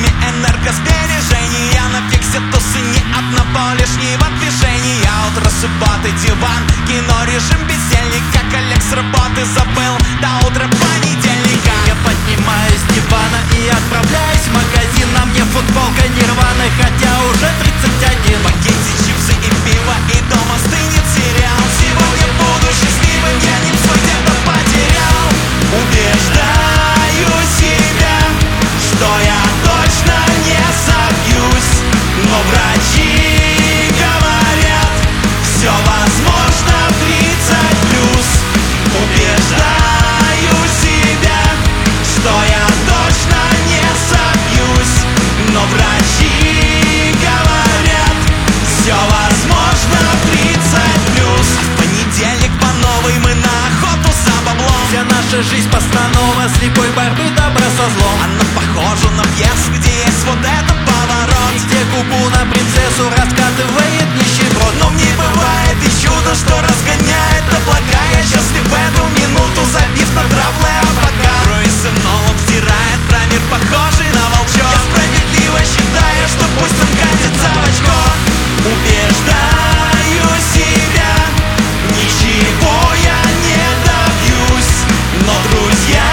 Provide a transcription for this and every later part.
системе энергосбережения. На фиксе тусы, ни одного лишнего движения. Утро субботы, диван, кино, режим бездельника. Коллег с работы забыл до утра понедельника. Я поднимаюсь с дивана и отправляюсь в магазин. На мне футболка Нирваны, хотя уже 31. Пакете чипсы и пиво, и дома стынет сериал. Сегодня буду счастливым, я не свой где-то потерял. Убеждаю себя, что я точно не собьюсь, но врачи говорят, все возможно 30+. Убеждаю себя, что я точно не собьюсь, но врачи говорят, все возможно 30+. В понедельник по новой мы на охоту за баблом. Вся наша жизнь постанова слепой борьбы добра со злом. Она похожа на пьесу, где есть вот этот поворот, Где губу на принцессу раскатывает нищеброд. но в ней бывает и чудо, что разгоняет облака. Я счастлив в эту минуту, забив на травлые облака. Круиз Нолан втирает про мир, похожий на волчок. Я справедливо считаю, что пусть он катится в очко. Убеждаю себя, ничего я не добьюсь, но друзья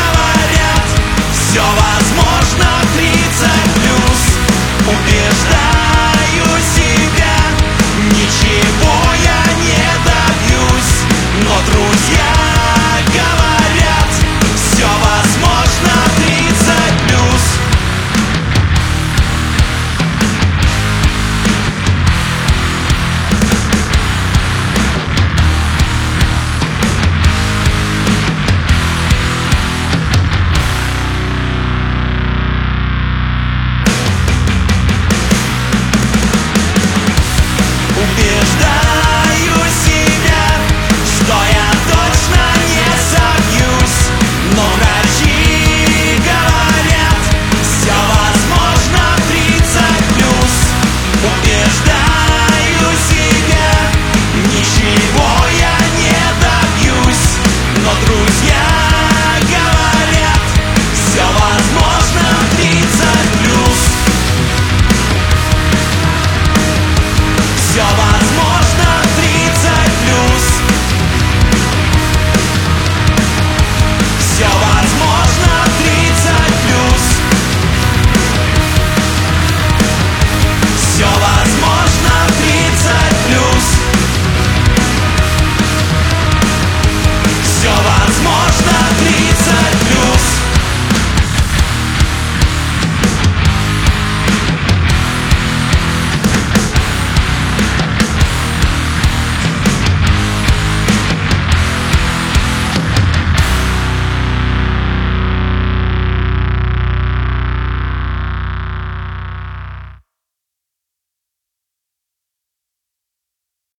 говорят, все возможно 30+. Убеждаю